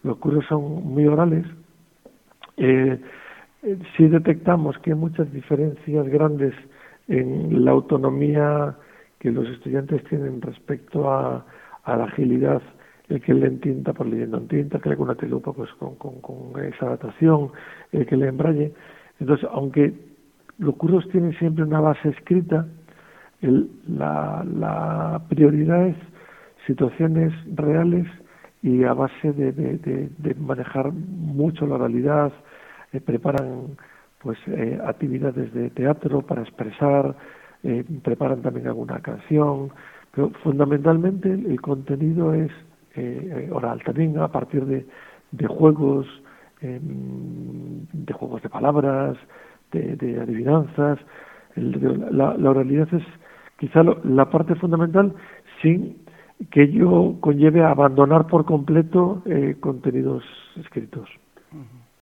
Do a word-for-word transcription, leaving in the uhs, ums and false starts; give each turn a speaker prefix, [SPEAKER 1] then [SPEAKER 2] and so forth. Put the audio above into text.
[SPEAKER 1] los cursos son muy orales. Eh, eh, sí detectamos que hay muchas diferencias grandes en la autonomía que los estudiantes tienen respecto a, a la agilidad, el que lee en tinta por leyendo en tinta, que lee con una telupa pues con, con, con esa adaptación, el que lee en braille. Entonces, aunque los cursos tienen siempre una base escrita, el, la, la prioridad es situaciones reales y a base de, de, de, de manejar mucho la oralidad, eh, preparan pues eh, actividades de teatro para expresar, eh, preparan también alguna canción, pero fundamentalmente el contenido es eh, oral, también a partir de, de juegos, eh, de juegos de palabras, de, de adivinanzas. El, la, la oralidad es quizá lo, la parte fundamental, sin que ello conlleve a abandonar por completo eh, contenidos escritos.